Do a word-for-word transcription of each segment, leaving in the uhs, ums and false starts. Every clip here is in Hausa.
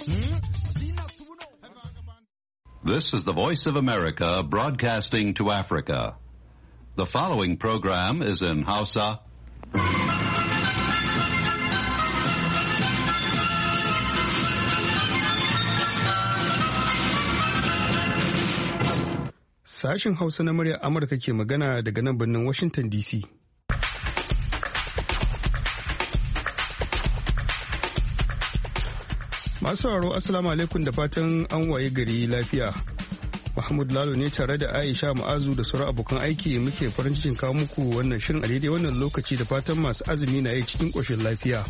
This is the Voice of America broadcasting to Africa. The following program is in Hausa. Sashen Hausa na muryar Amurka ke magana daga nan birnin Washington D C. Masu sauraro Assalamu alaikum da fatan an waye gari lafiya. Mahmud Lalo ne tare da Aisha Ma'azu da sauran abokan aiki muke farin cikin kawo muku wannan shirin a daidai wannan lokaci da fatan masu azumi na yi cikin ƙoshin lafiya.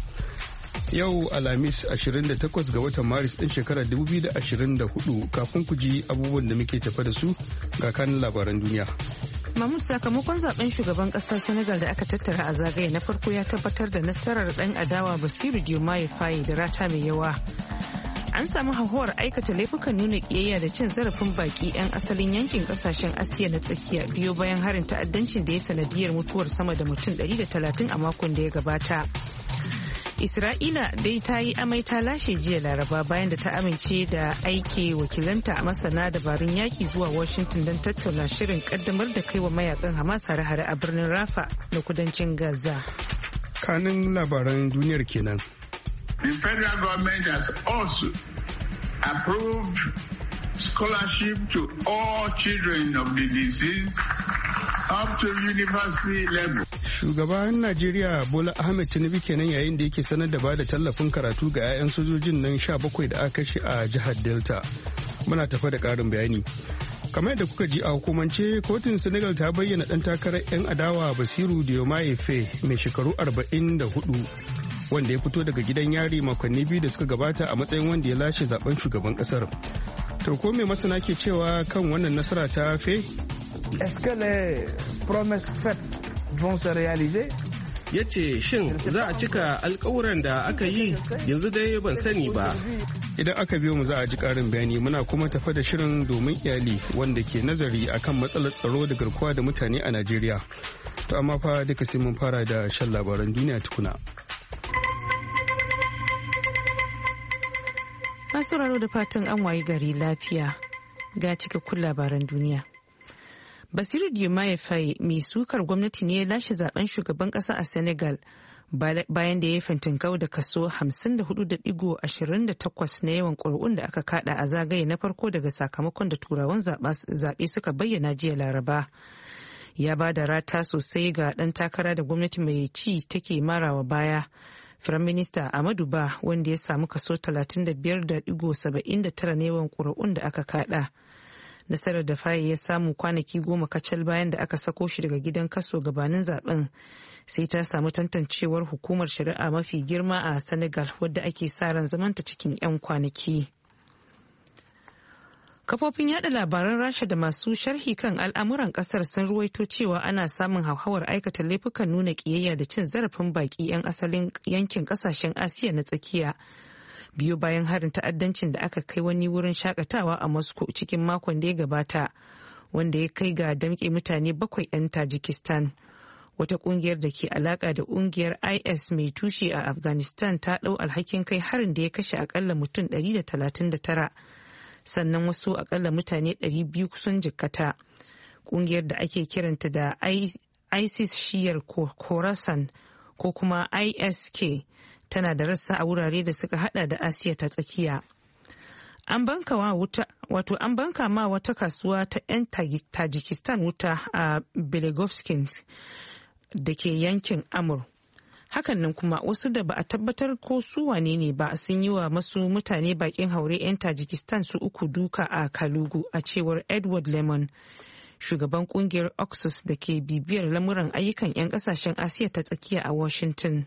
Yau Alhamis ashirin da takwas ga watan Maris ɗin shekarar dubu biyu da ashirin da hudu kafin ku ji abubuwan da muke tafa da su ga kanin labaran duniya. Mahmud, sakamakon zaben shugaban kasar Senegal da aka tattara a zagaye na farko ya tabbatar da nasarar dan adawa Basiru Diomaye Faye da rata mai yawa. An samu hauhawar aikata laifukan nuna kiyayya da cin zarafin baki 'yan asalin yankin kasashen Asiya na tsakiya biyo bayan harin ta'addancin da ya sanadiyar mutuwar sama da mutum ɗari da talatin a makon da ya gabata. Isra'ila dai ta yi amai ta lashe jiya Laraba bayan da ta amince da aike wakilanta a masana dabarun yaki zuwa Washington don tattauna shirin kaddamar da kai wa mayakan Hamas hare-hare a birnin Rafa na kudancin Gaza. Kanin labaran duniyar kenan. The federal government has also approved scholarship to all children of the deceased up to university level. Shugaban Najeriya Bola Ahmed Tinubu kenan yayin da yake sanar da bada tallafin karatu ga 'ya'yan sojojin nan sha bakwai da aka kashe a jihar Delta. Muna tafa da ƙarin bayani. Kamar yadda kuka ji a hukumance, kotun Senegal ta bayyana ɗan takarar 'yan adawa Basiru Diomaye Faye mai shekaru arba'in da hudu wanda ya fito daga gidan yari makonni biyu da suka gabata a matsayin wanda ya lashe zaben shugaban ƙasar. To ko mai masana ke cewa kan wannan nasara ta Faye? Est-ce que les promesses faites vont se réaliser? Ya ce shin za a cika alkawuran da aka yi, yanzu dai ban sani ba. Idan aka biyo mu za a ji karin bayani. Muna kuma tafa da shirin domin iyali wanda ke nazari akan matsalar tsaro da garkuwa da mutane a Najeriya. To amma fa duka sai mun fara da shan labaran duniya tukuna. Masu sauraro da fatan an wayi gari lafiya ga cikakkun labaran duniya. Basiru Diomaye Faye mai sukar gwamnati ne ya lashe zaben shugaban kasa a Senegal bayan da ya yi fintinkau da kaso hamsin da hudu da digo ashirin da takwas na yawan ƙuri'un da aka kada a zagaye na farko daga sakamakon da turawan zaɓe suka bayyana jiya Laraba. Ya ba da rata sosai ga ɗan takara da gwamnati mai ci take marawa baya. Firaminista Amadu Ba wanda ya samu kaso talatin da biyar da digo saba'in da tara na yawan ƙuri'un da aka kada. Nasarar da Faye ya samu kwanaki goma kacal bayan da aka sako shi daga gidan kaso gabanin zaben sai ta samu tantancewar hukumar shari'a mafi girma a Senegal wadda ake sa ran zamanta cikin 'yan kwanaki. Kafofin yada labaran Rasha da masu sharhi kan al'amuran kasar sun ruwaito cewa ana samun hauhawar aikata laifukan nuna kiyayya da cin zarafin baki 'yan asalin yankin kasashen Asiya na tsakiya. Biyu bayan harin ta'addancin da aka kai wani wurin shakatawa a Moscow cikin makon da ya gabata wanda ya kai ga damƙe mutane bakwai 'yan Tajikistan. Wata kungiyar da ke alaka da kungiyar I S mai tushe a Afghanistan ta ɗau alhakin kai harin da ya kashe akalla mutum ɗari da talatin da tara sannan wasu akalla mutane ɗari biyu sun jikkata. Kungiyar da ake kiranta da ISIS shiyar Khorasan ko kuma I S K tana da rassa a wurare da suka hada da Asiya ta tsakiya. An banka wuta wato an banka ma wata kasuwa ta 'yan Tajikistan wuta a Belegovskins da ke yankin Amur. Hakan nan kuma wasu da ba a tabbatar ko su wane ne ba sun yi wa masu mutane bakin haure 'yan Tajikistan su uku duka a Kalugu a cewar Edward Lemon, shugaban kungiyar Oxus da ke bibiyar lamuran ayyukan 'yan kasashen Asiya ta tsakiya a Washington.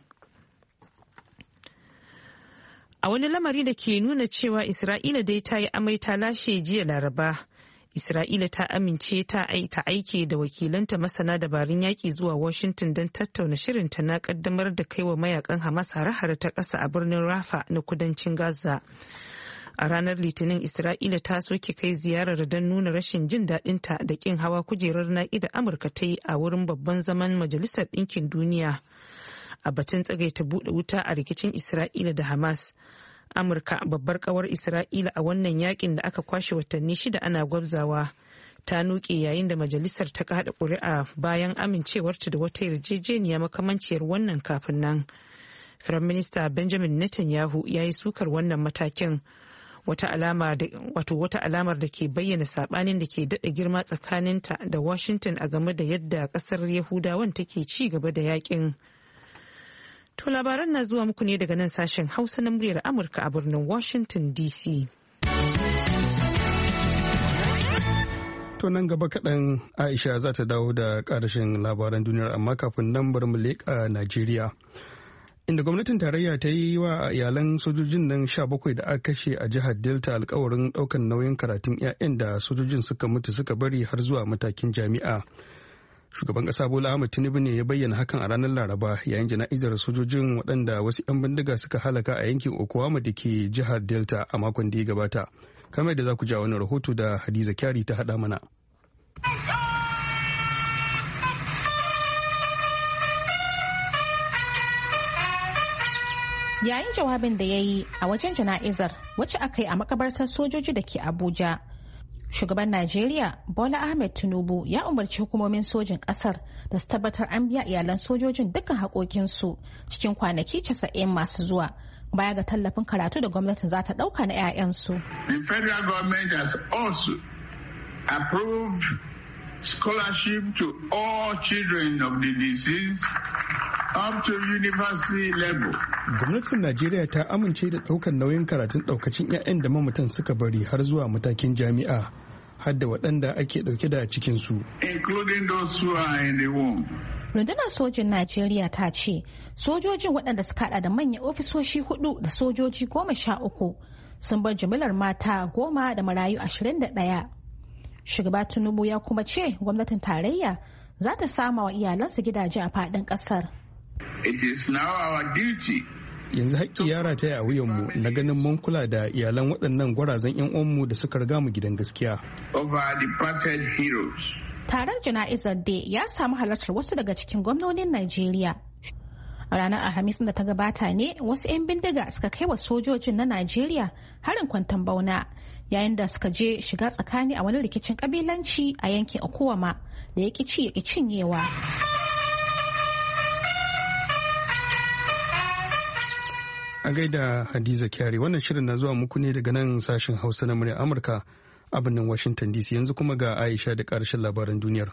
A wani lamari da ke nuna cewa Isra'ila dai ta yi amai ta lashe jiya Laraba, Isra'ila ta amince ta aike da wakilanta masana dabarun yaƙi zuwa Washington don tattauna shirinta na ƙaddamar da kai wa mayakan Hamas hare-hare ta ƙasa a birnin Rafa na kudancin Gaza. A ranar Litinin, Isra'ila ta soke kai ziyarar don nuna rashin jin daɗinta da ƙin hawa kujerar naƙi da Amurka ta yi a wurin babban zaman Majalisar Ɗinkin Duniya a batun tsagaita buɗe wuta a rikicin Isra'ila da Hamas. Amurka, babbar kawar Isra'ila a wannan yakin da aka kwashe watanni shida ana gwabzawa, ta nuke yayin da majalisar ta kada ƙuri'a bayan amincewarta da wata yarjejeniya makamanciyar wannan kafin nan. Firaminista Benjamin Netanyahu ya yi sukar wannan matakin, wata alama da wato wata alamar da ke bayyana sabanin da ke daɗa girma tsakaninta da Washington a game da yadda ƙasar Yahudawan take ci gaba da yakin. To labaran na zuwa muku ne daga nan sashen Hausa na muryar Amurka a birnin Washington D C. To nan gaba kaɗan Aisha za ta dawo da ƙarashin labaran duniyar, amma kafin nan bari mu leƙa Najeriya. Inda gwamnatin tarayya ta yi wa iyalan sojojin nan sha bakwai da aka kashe a jihar Delta alkawarin ɗaukan nauyin karatun 'ya'yan da sojojin suka mutu suka bari har zuwa matakin jami'a. Shugaban ƙasa Bola Ahmed Tinubu ne ya bayyana hakan a ranar Laraba yayin jana'izar sojojin waɗanda wasu 'yan bindiga suka halaka a yankin Okwama da ke jihar Delta a makon da ya gabata. Kamar da za ku ja wani rahoto da Hadiza Kyari ta haɗa mana. Yayin jawabin da ya yi a wajen jana'izar wacce aka yi a makabartar sojoji da ke Abuja, shugaban Najeriya Bola Ahmed Tinubu ya umarci hukumomin sojin kasar da su tabbatar an biya iyalan sojojin dukkan haƙoƙinsu cikin kwanaki casa'in masu zuwa, baya ga tallafin karatu da gwamnatin za ta ɗauka na 'ya'yansu. The federal government has also approved scholarship to all children of the deceased up to university level. Gwamnatin Najeriya ta amince da ɗaukar nauyin karatun ɗaukacin 'ya'yan da mamatan suka bari har zuwa matakin jami'a, har da waɗanda ake ɗauke da cikinsu. Including those who are in the womb. Rundunar sojin Najeriya ta ce sojojin waɗanda suka haɗa da manyan ofisoshi hudu da sojoji goma sha uku sun bar jimillar mata goma da marayu ashirin da ɗaya. Shugaba Tinubu ya kuma ce gwamnatin tarayya za ta sama wa iyalansu gidaje a faɗin ƙasar. It is now our duty. Yanzu haƙƙi ya rataya a wuyanmu na ganin mun kula da iyalan waɗannan gwarazan 'yan uwanmu da suka riga mu gidan gaskiya. Of our departed heroes. Taron jana'izar dai ya samu halartar wasu daga cikin gwamnonin Najeriya. A ranar Alhamis da ta gabata ne wasu 'yan bindiga suka kai wa sojojin na Najeriya harin kwanton bauna yayin da suka je shiga tsakani a wani rikicin kabilanci a yankin Okuwama da ya ƙi ci ya ƙi cinyewa. A gaida Hadiza Kyari, wannan shirin na zuwa muku ne daga nan sashen Hausa na murya Amurka a birnin Washington D C. Yanzu kuma ga Aisha da ƙarshen labaran duniyar.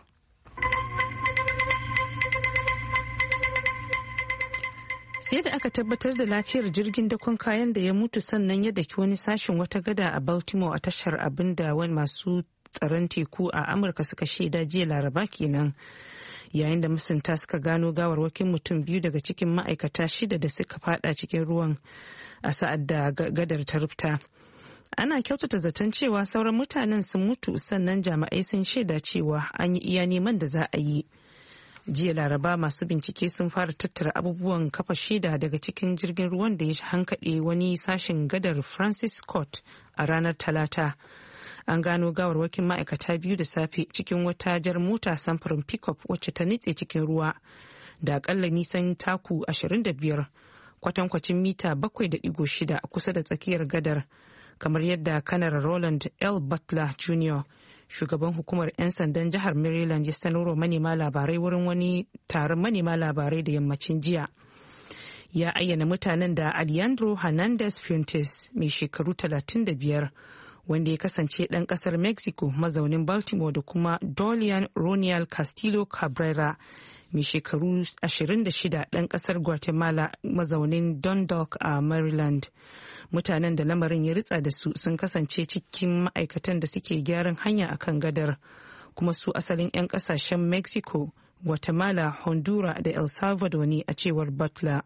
Sai da aka tabbatar da lafiyar jirgin dakon kayan da ya mutu sannan ya daki wani sashen wata gada a Baltimore a tashar abin da wani masu tsaron teku a Amurka suka shaida jiya Laraba kenan. Yayin da masunta suka gano gawarwakin mutum biyu daga cikin ma'aikata shida da suka fada cikin ruwan a sa'ad da gadar ta rufta. Ana kyautata zaton cewa sauran mutanen sun mutu sannan jami'ai sun shaida cewa an yi iya neman da za a yi. Jiya Laraba masu bincike sun fara tattara abubuwan kafa shaida daga cikin jirgin ruwan da ya hankaɗe wani sashen gadar Francis Scott a ranar Talata. An gano gawarwakin ma'aikata biyu da safe cikin wata jar mota samfurin pickup wacce ta nitse cikin ruwa da akalla nisan taku ashirin da biyar kwatankwacin mita bakwai da digo shida kusa da tsakiyar gadar, kamar yadda kanar Roland L. Butler Junior shugaban hukumar 'yan sandan jihar Maryland ya sanarwa manema labarai wurin wani taron manema labarai da yammacin jiya. Ya ayyana mutanen da Alejandro Hernandez Fuentes mai shekaru talatin da biyar wanda ya kasance ɗan ƙasar Mexico mazaunin Baltimore da kuma Dolian Ronial Castillo Cabrera mai shekaru ashirin da shida ɗan ƙasar Guatemala mazaunin Dundalk a Maryland. Mutanen da lamarin ya ritsa da su sun kasance cikin ma'aikatan da suke gyaran hanya akan gadar, kuma su asalin 'yan ƙasashen Mexico, Guatemala, Honduras da El Salvador ne a cewar Butler.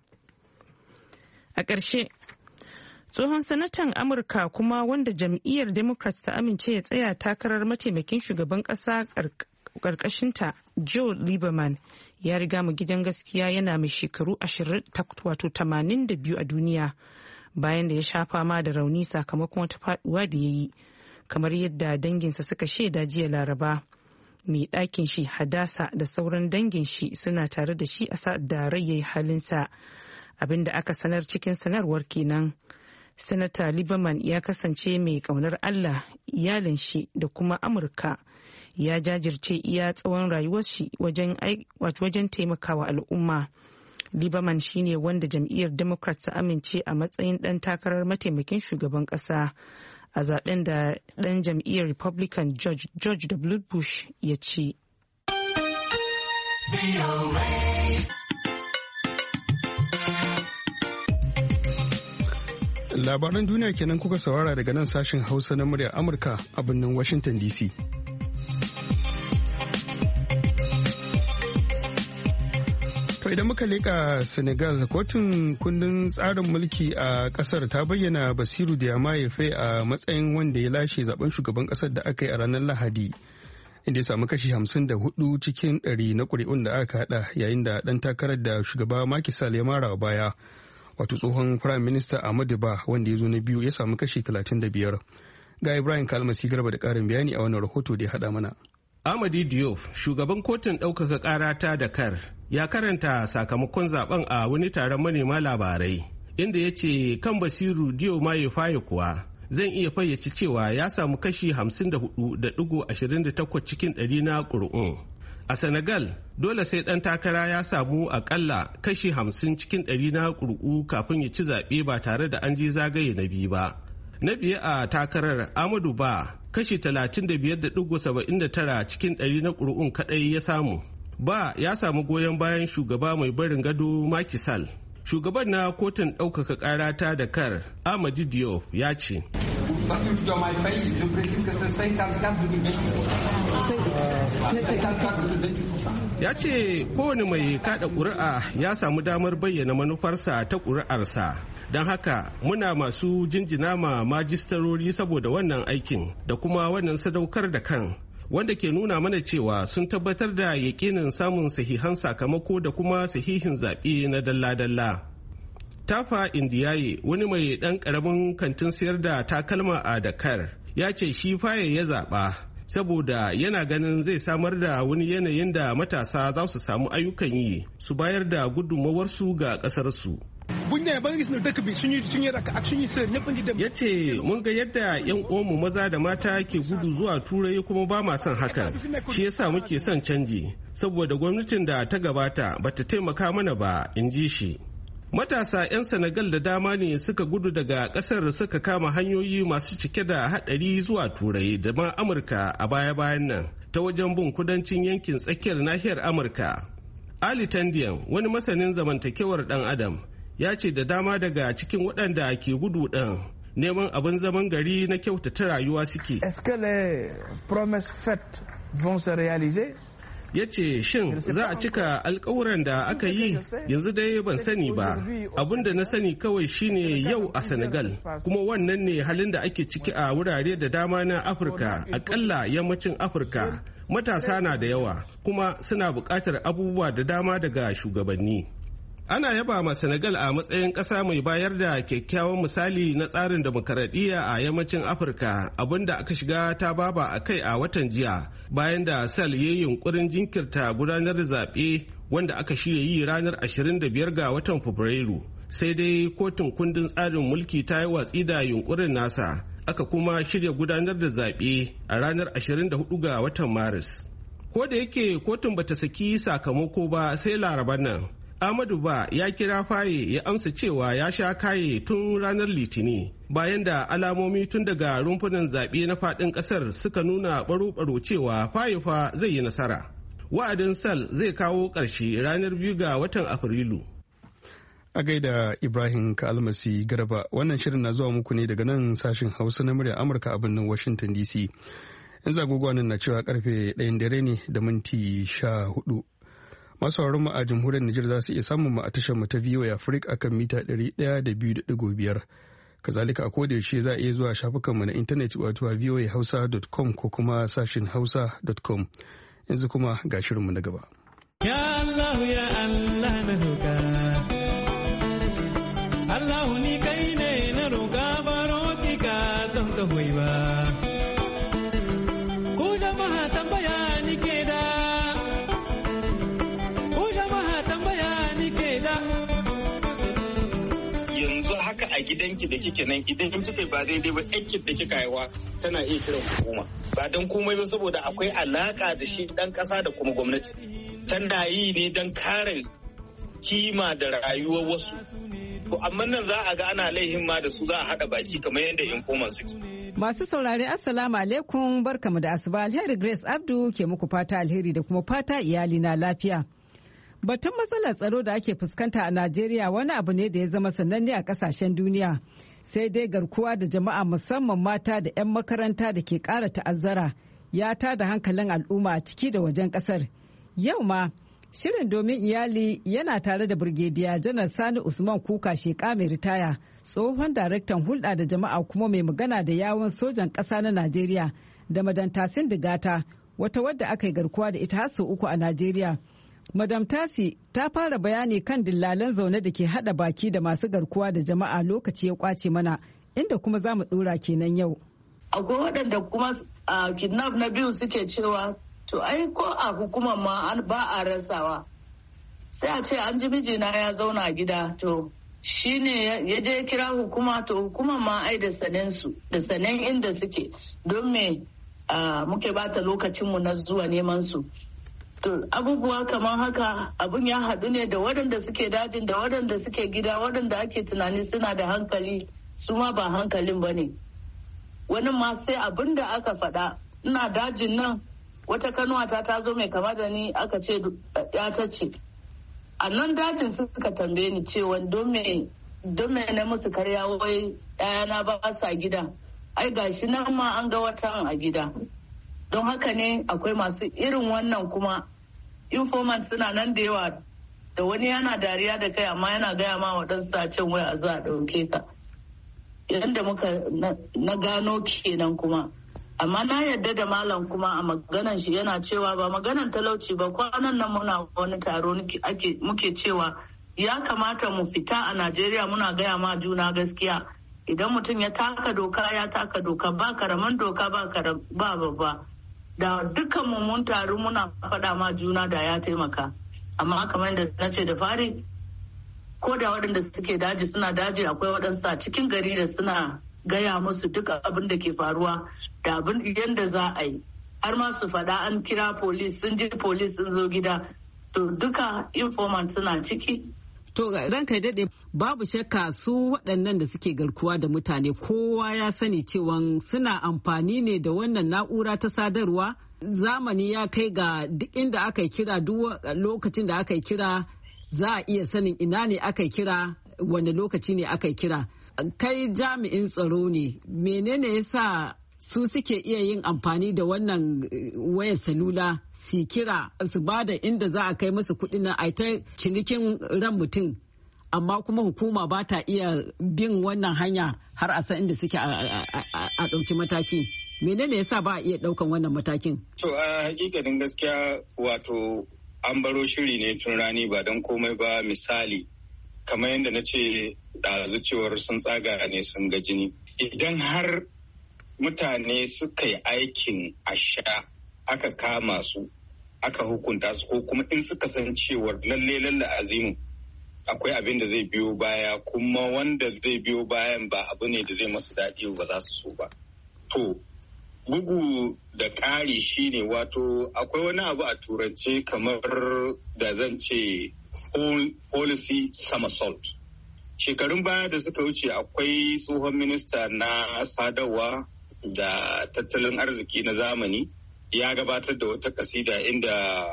A ƙarshe, tsohon sanatan Amurka kuma wanda jam'iyyar Democrats ta amince ya tsaya takarar mataimakin shugaban ƙasa ƙarƙashinta, Joe Lieberman, ya riga mu gidan gaskiya yana mai shekaru tamanin da biyu a duniya bayan da ya sha fama da rauni sakamakon wata faduwa da ya yi, kamar yadda danginsa suka shaida jiya Laraba. Mai ɗakin shi Hadasa da sauran dangin shi suna tare da shi a sa'ad da rai yayi halinsa, abinda aka sanar cikin sanarwar kenan. Sanata Lieberman ya kasance mai kaunar Allah, iyalin shi da kuma Amurka. Ya jajirce iya tsawon rayuwar shi wajen taimakawa al'umma. Lieberman shine wanda jam'iyyar Democrat ta amince a matsayin ɗan takarar mataimakin shugaban ƙasa a zaben da ɗan jam'iyyar Republican George, George W. Bush ya ci. Labaran duniya kenan kuka saurara daga nan sashen Hausa na muryar Amurka a birnin Washington D C. To idan muka leƙa Senegal, kotun kundin tsarin mulki a ƙasar ta bayyana Basiru Diomaye Faye a matsayin wanda ya lashe zaben shugaban ƙasar da aka yi a ranar Lahadi, inda ya samu kashi hamsin da hudu cikin ɗari na ƙuri'un da aka haɗa, yayin da ɗan takarar da shugaba Macky Sall ya mara baya, wato tsohon Prime Minister Amadou Ba wanda ya zo na biyu ya samu kashi talatin da biyar. Ga Ibrahim Kalmasi Garba da ƙarin bayani a wannan rahoto da ya haɗa mana. Amady Diop, shugaban kotun ɗaukaka ƙara ta Dakar, ya karanta sakamakon zaben a wani taron manema labarai, inda ya ce kan Basiru Diomaye Faye kuwa zan iya fayyace cewa ya samu kashi hamsin da hudu da digo ashirin da takwas cikin ɗari na ƙuri'un. A Senegal, dole sai ɗan takara ya samu akalla kashi hamsin cikin ɗari na ƙuri'u kafin ya ci zaɓe ba tare da an ji zagaye na biyu ba. Na biye a takarar Amadou Ba, kashi talatin da biyar da digo saba'in da tara cikin ɗari na ƙuri'un kaɗai ya samu. Ba ya samu goyon bayan shugaba mai barin gado Macky Sall. Shugaban na kotun ɗaukaka ƙara ta Dakar, Amady Diop, ya ce. Ya ce kowane mai kada ƙuri'a ya samu damar bayyana manufarsa ta ƙuri'arsa. Don haka muna masu jinjina ma majistarori saboda wannan aikin da kuma wannan sadaukar da kan, wanda ke nuna mana cewa sun tabbatar da yaƙinin samun sahihan sakamako da kuma sahihin zaɓe na dalla-dalla. Tafa Indiyaye, wani mai ɗan ƙaramin kantin sayar da takalma a Dakar, ya ce shi Faye ya zaɓa saboda yana ganin zai samar da wani yanayin da matasa za su samu ayyukan yi su bayar da gudunmawarsu ga ƙasarsu. Ya ce mun ga yadda 'yan uwanmu maza da mata ke gudu zuwa turai kuma ba ma son hakan, shi yasa muke son canji saboda gwamnatin da ta gabata bata taimaka mana ba, in ji shi. Matasa 'yan Senegal da dama ne suka gudu daga kasar suka kama hanyoyi masu cike da haɗari zuwa turai da ma Amurka a baya-bayan nan ta wajen bin kudancin yankin tsakiyar nahiyar Amurka. Ali Tandian, wani masanin zamantakewar ɗan Adam, ya ce da dama daga cikin waɗanda ke gudu ɗin neman abin zaman gari na kyautata rayuwa suke. Ya ce shin za a cika alkawuran da aka yi, yanzu dai ban sani ba, abin da na sani kawai shine yau a Senegal, kuma wannan ne halin da ake ciki a wurare da dama na Afirka, akalla yammacin Afirka. Matasa na da yawa kuma suna buƙatar abubuwa da dama daga shugabanni. Ana yaba ma Senegal a matsayin ƙasa mai bayar da kyakkyawan misali na tsarin demokaradiyya a yammacin Afirka, abinda aka shiga ta baba a kai a watan jiya bayan da Sall ya yi yunkurin jinkirta gudanar da zaɓe wanda aka shirya yi ranar ashirin da biyar ga watan Fabrairu. Sai dai kotun kundin tsarin mulki ta yi watsi da yunkurin nasa, aka kuma shirya gudanar da zaɓe a ranar ashirin da hudu ga watan Maris. Ko da yake kotun bata saki sakamako ba sai Laraban nan, Amadou Ba ya kira Faye ya amsa cewa ya sha kaye tun ranar Litini bayan da alamomi tun daga rumfunan zaɓe na faɗin ƙasar suka nuna baro-baro cewa Faye fa zai yi nasara. Wa'adin Sall zai kawo ƙarshe ranar biyu ga watan Afrilu. A gaida Ibrahim Kalmasi Garba, wannan shirin na zuwa muku ne daga nan sashen Hausa na murya Amurka a birnin Washington D C. Yanzu agogo nan na cewa karfe ɗayan dare ne da minti sha hudu. Masu mu a jamhuriyar Nijar za su iya samun mu a tashar mu ta V O A Africa akan mita ɗari ɗaya da biyu da ɗigo biyar. Kazalika a koda yaushe za a iya zuwa shafukan mu na intanet wato a voa hausa dot com ko kuma sashin hausa dot com. Yanzu kuma ga shirinmu na gaba. Ya Allah ya Allah na roƙa. Allah ni kai ne na roƙa baro ki ka don ka hoyi ba. Ku jama'a tambaya ni ke da. a gidanki da kike nan idan kike ba daidai ba ɗanki da kika haihuwa tana iya kiran hukuma ba don komai ba saboda akwai alaka da shi dan ƙasa da kuma gwamnati tana yi ne don kare kima da rayuwar wasu to amma nan za a ga ana laihin ma da su za a haɗa baki kamar yadda informan suke. Masu saurare assalamu alaikum barkamu da asuba alheri Grace Abdu ke muku fata alheri da kuma fata iyali na lafiya. Batun matsalar tsaro da ake fuskanta a Najeriya wani abu ne da ya zama sananne a kasashen duniya. Sai dai garkuwa da jama'a musamman mata da 'yan makaranta da ke ƙara ta'azzara ya tada hankalin al'umma a ciki da wajen ƙasar. Yau ma shirin domin iyali yana tare da Birgediya Janar Sani Usman Kuka Sheka mai ritaya. Tsohon daraktan hulɗa da jama'a kuma mai magana da yawun sojan ƙasa na Najeriya da Madam Tasin Digata wata wadda aka yi garkuwa da ita har sau uku a Najeriya. Madam Tasi ta fara bayani kan dillalan zaune da ke haɗa baki da masu garkuwa da jama'a lokaci ya kwace mana inda kuma za mu ɗora kenan yau. Akwai waɗanda kuma a kidnap na biyu suke cewa to ai ko a hukumar ma ba a rasawa sai a ce an ji mijina ya zauna a gida to shi ne ya je kira hukuma to hukuma ma ai da sanen su da sanen inda suke don me muke bata lokacinmu na zuwa neman su to abubuwa kamar haka abun ya haɗu ne da waɗanda suke dajin da waɗanda suke gida waɗanda ake tunani suna da hankali su ma ba hankalin ba ne wani ma sai abin da aka faɗa ina dajin nan wata kanuwata ta zo mai kama da ni aka ce ya ta ce a nan dajin suka tambaye ni cewa don me na musu karya wai ɗayana ba sa gida ai gashi nan ma an ga watan a gida don haka ne akwai masu irin wannan kuma informant suna nan da yawa da wani yana dariya da kai amma yana gaya ma waɗansu a can wai a zo a ɗauke ka yadda muka na gano kenan kuma amma na yadda da malam kuma a maganan shi yana cewa ba maganan talauci ba kwanan nan muna wani taro muke cewa ya kamata mu fita a Najeriya muna gaya ma juna gaskiya idan mutum ya taka doka ya taka doka ba karaman doka ba babba da dukkan mu mun taru muna faɗa ma juna da ya taimaka amma kamar da na ce da fari ko da waɗanda suke daji suna daji akwai waɗansu a cikin gari da suna gaya musu duk abin da ke faruwa da abin yadda za a yi har ma su faɗa an kira polis sun ji polis sun zo gida to duka informant suna ciki. To ranka daɗe babu shakka su waɗannan da suke garkuwa da mutane kowa ya sani cewa suna amfani ne da wannan na'ura ta sadarwa zamani ya kai ga duk inda aka kira duk lokacin da aka kira za a iya sanin ina ne aka kira wanda lokaci ne aka kira. Kai jami'in tsaro ne menene yasa su suke iya yin amfani da wannan wayar salula su kira su ba da inda za a kai musu kuɗi na a ta cinikin ran mutum amma kuma hukuma ba ta iya bin wannan hanya har a san inda suke a ɗauki mataki menene yasa ba a iya ɗaukan wannan matakin? To a hakikanin gaskiya wato an baro shiri ne tun rani ba don komai ba misali kamar yadda na ce ɗazu cewar sun tsaga ne sun ga jini idan har mutane suka yi aikin asha aka kama su aka hukunta su ko kuma in suka san cewar lalle lalle azimu akwai abin da zai biyo baya kuma wanda zai biyo bayan ba abu ne da zai masu daɗi ba za su so ba to bugu da ƙari shine wato akwai wani abu a turance kamar da zan ce policy somersault. Shekarun baya da suka wuce akwai tsohon minista na sadarwa da tattalin arziki na zamani ya gabatar da wata kasida inda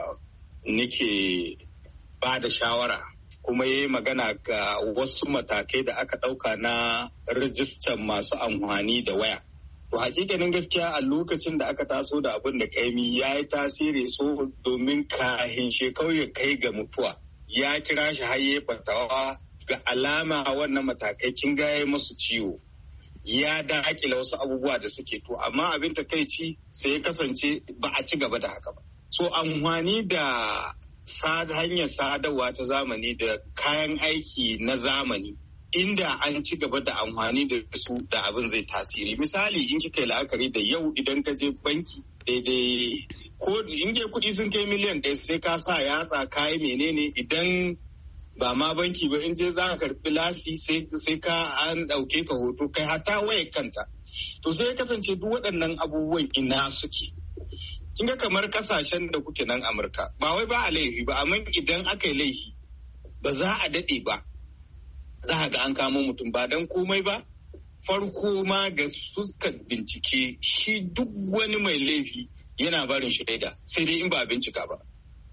nake ba da shawara kuma ya yi magana ga wasu matakai da aka ɗauka na rijistar masu amfani da waya. To hakikanin gaskiya a lokacin da aka taso da abin da kaimi ya yi tasiri so domin kahin shekau ya kai ga mutuwa. Ya kira shi haye fatawa ga alama wannan matakai kin gaya masu ciwo ya dakila wasu abubuwa da suke to amma abin takaici sai ya kasance ba a ci gaba da haka ba so amfani da hanyar sadarwa ta zamani da kayan aiki na zamani inda an ci gaba da amfani da su da abin zai tasiri misali in kika yi la'akari da yau idan ka je banki daidai ko in dai kuɗi sun kai miliyan ɗaya sai ka sa yatsa kayi menene idan ba ma banki ba in je za ka karbi lasi sai ka an ɗauke ka hoto kai hata wayar kanta. To sai ya kasance duk waɗannan abubuwan ina suke. Kin ga kamar kasashen da kuke nan Amurka ba wai ba a laifi ba, amma idan aka yi laifi ba za a daɗe ba za a ga an kamo mutum ba don komai ba. Farko ma ga suka bincike shi duk wani mai laifi yana barin shaida sai dai in ba bincika ba.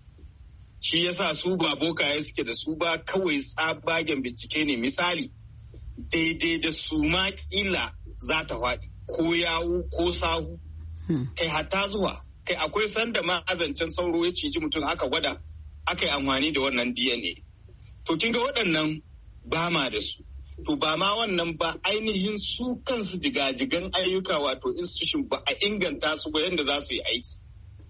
Shi yasa su ba bokaye suke da su ba, kawai tsabagen bincike ne. Misali daidai da su ma kila za ta faɗi ko yawu ko sahu kai hatta zuwa kai akwai sanda ma azancen sauro ya ciji mutum aka gwada aka yi amfani da wannan D N A. To kin ga waɗannan ba ma da su. To ba ma wannan ba, ainihin su kansu jigajigan ayyuka wato institution ba a inganta su ba yadda za su yi aiki.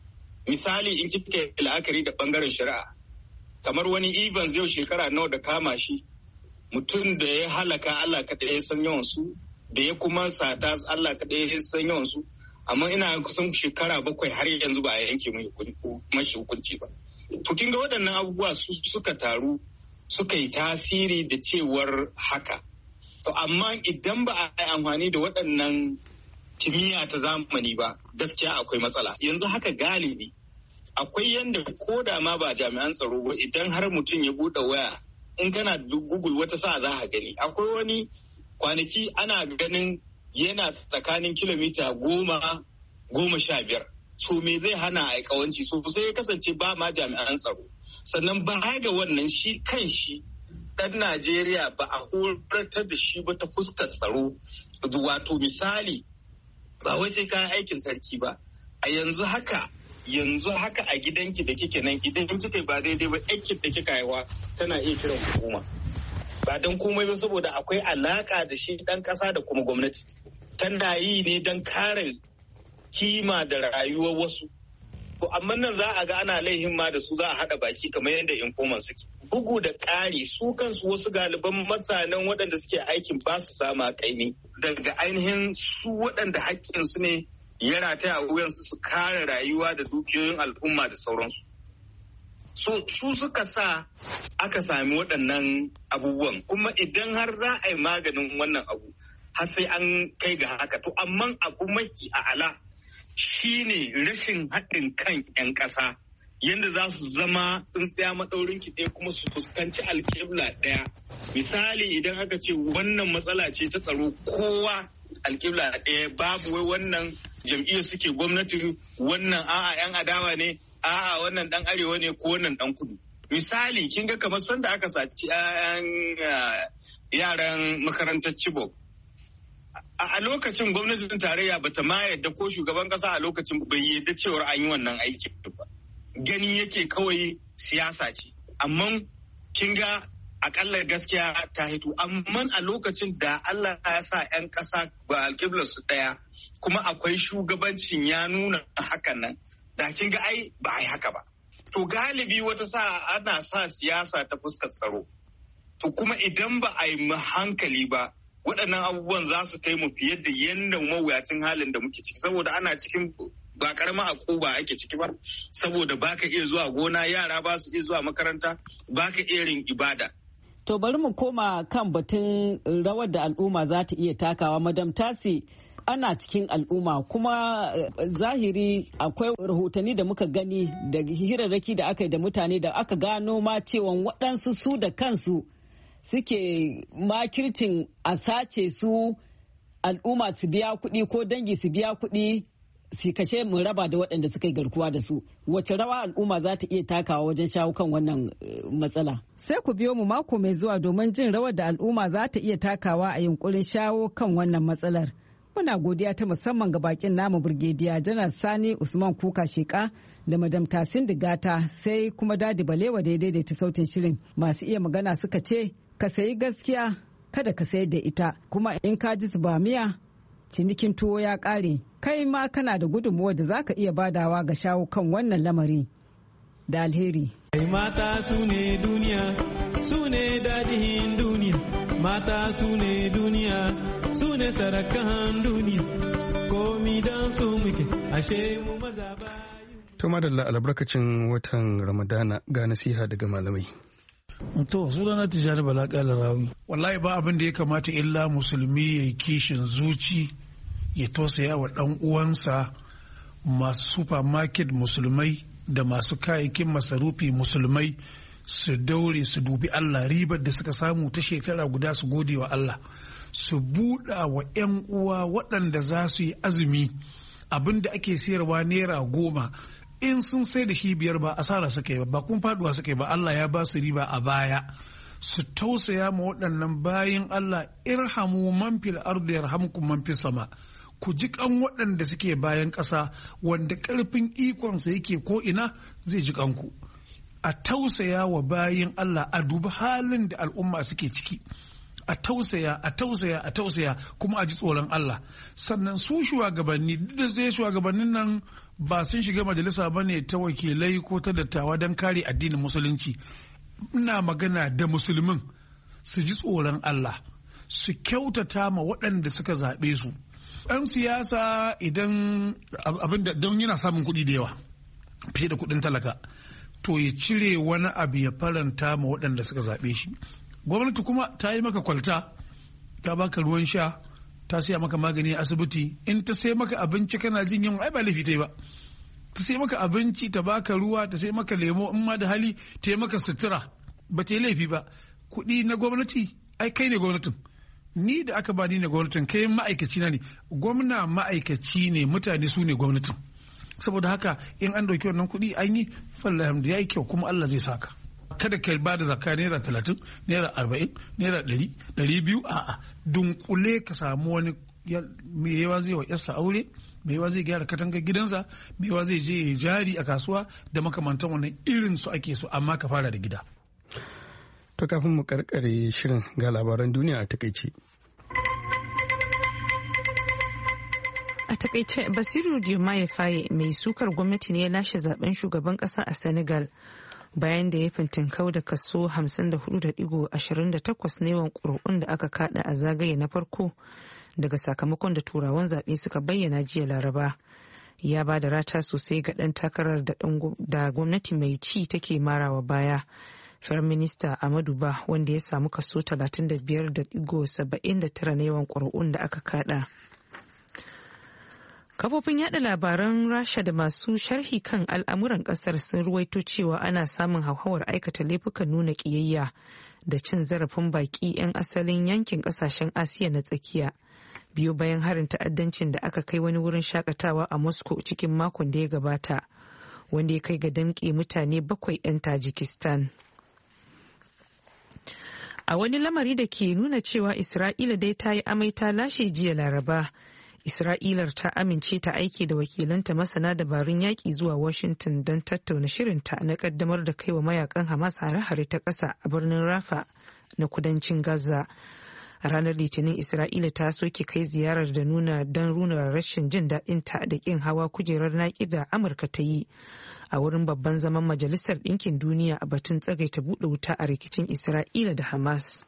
Misali in kika yi la'akari da bangaren shari'a kamar wani Evans yau shekara nawa da kama shi, mutum da ya halaka Allah kaɗai ya san yawan su, da ya kuma sata Allah kaɗai ya san yawan su, amma ina kusan shekara bakwai har yanzu ba a yanke mashi hukunci ba. To kin ga waɗannan abubuwa su suka taru suka yi tasiri da cewar haka. To amma idan ba a yi amfani da waɗannan kimiyya ta zamani ba, gaskiya akwai matsala. Yanzu haka galibi akwai yanda ko da ma ba jami'an tsaro ba, idan har mutum ya buɗe waya in kana Google wata sa'a za a gani. Akwai wani kwanaki ana ganin yana tsakanin kilomita goma goma sha biyar. So me zai hana a kawanci? So sai ya kasance ba ma jami'an tsaro. Sannan ba ga wannan shi kan shi ɗan Najeriya ba a horatar da shi ba ta fuskar tsaro. Wato misali ba wai sai kayan aikin sarki ba. A yanzu haka yanzu haka a gidanki da kike nan idan kika ba daidai ba aikin da kika haihuwa tana iya kiran hukuma. Ba don komai ba saboda akwai alaka da shi ɗan ƙasa da kuma gwamnati. Tana yi ne don kare kima da rayuwar wasu. To amma nan za a ga ana laihin ma da su za a haɗa baki kamar yadda informan suke. Bugu da ƙari su kansu wasu galiban mutanen waɗanda suke aikin ba su sama kaini daga ainihin su waɗanda haƙƙinsu ne ya rataya a wuyansu su kare rayuwa da dukiyoyin al'umma da sauransu. So su suka sa aka sami waɗannan abubuwan kuma idan har za a yi maganin wannan abu har sai an kai ga haka. To amma abu mafi a'ala shine rashin haɗin kan 'yan ƙasa yadda za su zama tsintsiya maɗaurin ki ɗaya kuma su fuskanci alƙibla ɗaya. Misali idan aka ce wannan matsala ce ta tsaro kowa alƙibla ɗaya babu wai wannan jam'iyyar suke gwamnati wannan a'a 'yan adawa ne a'a wannan ɗan arewa ne ko wannan ɗan kudu. Misali kin ga kamar sanda aka saci yaran makarantar Chibok. A lokacin gwamnatin tarayya bata ma yadda ko shugaban kasa a lokacin bai yadda cewar an yi wannan aiki ba. Gani yake kawai siyasa ce. Amma kin ga akalla gaskiya ta hito. Amma a lokacin da Allah ya sa 'yan kasa ba alƙiblar su ɗaya kuma akwai shugabancin ya nuna hakan nan. Da kin ga ai ba ai haka ba. To galibi wata sa ana sa siyasa ta fuskar tsaro. To kuma idan ba a yi hankali ba waɗannan abubuwan za su kai mu fiye da yadda mawuyacin halin da muke ciki saboda ana cikin ba karama a ƙuba ake ciki ba saboda baka iya zuwa gona yara ba su iya zuwa makaranta baka iya yin ibada. To bari mu koma kan batun rawar da al'umma za ta iya takawa. Madam Tasi, ana cikin al'umma kuma zahiri akwai rahotanni da muka gani da hirarraki da aka yi da mutane da aka gano ma cewa waɗansu su da kansu suke makircin a sace su al'umma su biya kuɗi ko dangi su biya kuɗi su kashe mu raba da waɗanda suka yi garkuwa da su. Wace rawa al'umma za ta iya takawa wajen shawo kan wannan matsala? Sai ku biyo mu mako mai zuwa domin jin rawar da al'umma za ta iya takawa a yunkurin shawo kan wannan matsalar. Muna godiya ta musamman ga bakin namu Birgediya Janar Sani Usman Kuka Sheka da Madam Tasin Digata sai kuma Dadi Balewa da ya daidaita sautin shirin. Masu iya magana suka ce ka sayi gaskiya kada ka sayar da ita kuma in ka ji miya cinikin tuwo ya kare. Kai ma kana da gudunmuwa da za ka iya badawa ga shawo kan wannan lamari. Da alheri. Mata su ne duniya, su ne daɗin duniya, mata su ne duniya, su ne sarakan duniya, komi don su muke, ashe mu maza ba. To madalla albarkacin watan Ramadana ga nasiha daga malamai. To sunana Tijjani Bala Kalarawi. Wallahi ba abin da ya kamata illa musulmi ya yi kishin zuci ya tausaya wa ɗan uwansa masu supermarket musulmai da masu kayayyakin masarufi musulmai su daure su dubi Allah ribar da suka samu ta shekara guda su gode wa Allah su buɗa wa 'yan uwa waɗanda za su yi azumi abin da ake sayarwa naira goma in sun sai da shi biyar ba asara suka yi ba kun faduwa suka yi ba Allah ya ba su riba a baya su tausaya ma waɗannan bayin Allah irhamu man fil ardi yarhamkum man fis sama ku ji kan waɗanda suke bayan ƙasa wanda ƙarfin ikonsa yake ko ina zai ji kanku a tausaya wa bayin Allah a dubi halin da al'umma suke ciki a tausaya a tausaya a tausaya kuma a ji tsoron Allah sannan su shugabanni duk da zai shugabannin nan ba sun shiga majalisa ba ne ta wakilai ko ta dattawa don kare addinin musulunci ina magana da musulmin su ji tsoron Allah su kyautata ma waɗanda suka zaɓe su ɗan siyasa idan abin da don yana samun kuɗi da yawa fiye da kuɗin talaka to ya cire wani abu ya faranta ma waɗanda suka zaɓe shi gwamnati kuma ta yi maka kwalta ta baka ruwan sha ta siya maka magani a asibiti in ta sai maka abinci kana jin yunwa ai ba laifi ta yi ba ta sai maka abinci ta baka ruwa ta sai maka lemo in ma da hali ta yi maka sutura ba ta yi laifi ba kuɗi na gwamnati ai kai ne gwamnatin ni da aka ba ni ne gwamnatin kai ma'aikaci na ne gwamna ma'aikaci ne mutane su ne gwamnatin saboda haka in an ɗauki wannan kuɗi an yi fallahamdu ya yi kyau kuma Allah zai saka kada ka ba da zakka naira talatin naira arba'in naira ɗari ɗari biyu a'a dunkule ka samu wani mai yawa zai wa yarsa aure mai yawa zai gyara katangar gidansa mai yawa zai je ya jari a kasuwa da makamantan wannan irin su ake so amma ka fara da gida. To kafin mu karkare shirin ga labaran duniya a takaice. A takaice Basiru Diomaye Faye mai sukar gwamnati ne ya lashe zaben shugaban kasa a Senegal bayan da ya fintinkau da kaso hamsin da hudu da digo ashirin da takwas na yawan ƙuri'un da aka kada a zagaye na farko daga sakamakon da turawan zaɓe suka bayyana jiya Laraba. Ya ba da rata sosai ga ɗan takarar da gwamnati mai ci take marawa baya. Firayim Minista Amadu Ba wanda ya samu kaso talatin da biyar da digo saba'in da tara na yawan ƙuri'un da aka kada. Kafofin yada labaran Rasha da masu sharhi kan al'amuran kasar sun ruwaito cewa ana samun hauhawar aikata laifukan nuna kiyayya da cin zarafin baki 'yan asalin yankin kasashen Asiya na tsakiya. Biyo bayan harin ta'addancin da aka kai wani wurin shakatawa a Moscow cikin makon da ya gabata, wanda ya kai ga damƙe mutane bakwai 'yan Tajikistan. A wani lamari da ke nuna cewa Isra'ila dai ta yi amai ta lashe jiya Laraba. Isra'ilar ta amince ta aiki da wakilanta masana dabarun yaƙi zuwa Washington don tattauna shirinta na ƙaddamar da kaiwa mayakan Hamas hare-hare ta ƙasa a birnin Rafa na kudancin Gaza. A ranar Litinin Isra'ila ta soke kai ziyarar da nuna don nuna rashin jin daɗin ta da ƙin hawa kujerar naƙi da Amurka ta yi a wurin babban zaman Majalisar Ɗinkin Duniya a batun tsagaita buɗe wuta a rikicin Isra'ila da Hamas.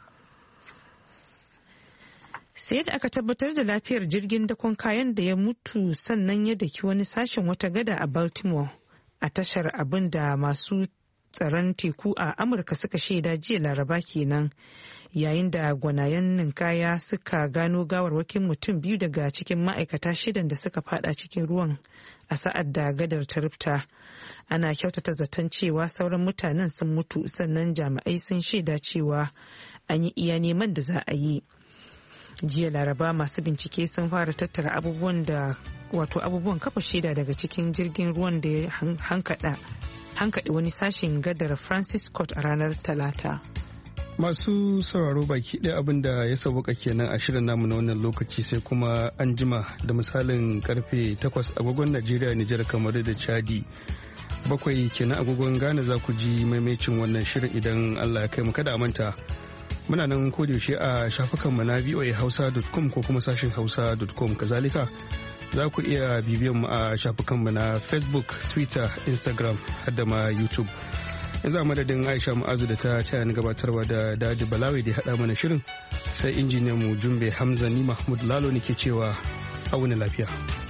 Sai da aka tabbatar da lafiyar jirgin dakon kayan da ya mutu sannan ya daki wani sashen wata gada a Baltimore a tashar abin da masu tsaron teku a Amurka suka shaida jiya Laraba kenan, yayin da gwanayen ninkaya suka gano gawarwakin mutum biyu daga cikin ma'aikata shidan da suka fada cikin ruwan a sa'ad da gadar ta rufta. Ana kyautata zaton cewa sauran mutanen sun mutu sannan jami'ai sun shaida cewa an yi iya neman da za a yi. Jiya Laraba masu bincike sun fara tattara abubuwan da wato abubuwan kafa shaida daga cikin jirgin ruwan da ya hankada hankaɗe wani sashen gadar Francis Scott a ranar Talata. Masu sauraro baki ɗaya abin da ya sauka kenan a shirin namu na wannan lokaci, sai kuma an jima da misalin karfe takwas agogon Najeriya, Nijar, Kamaru da Chadi. Bakwai kenan agogon Ghana za ku ji maimacin wannan shirin idan Allah ya kai mu. Kada a manta. Muna nan yaushe a shafukanmu na v o a hausa dot com ko kuma sashin hausa dot com. Kazalika za ku iya bibiyan mu a shafukanmu na Facebook, Twitter, Instagram har da ma YouTube. Yanzu a madadin Aisha Mu'azu da ta taya ni gabatarwa da Dadi Balawi da haɗa mana shirin, sai injiniyan mu Jumbe Hamza, ni Mahmud Lalo ne ke cewa auna lafiya.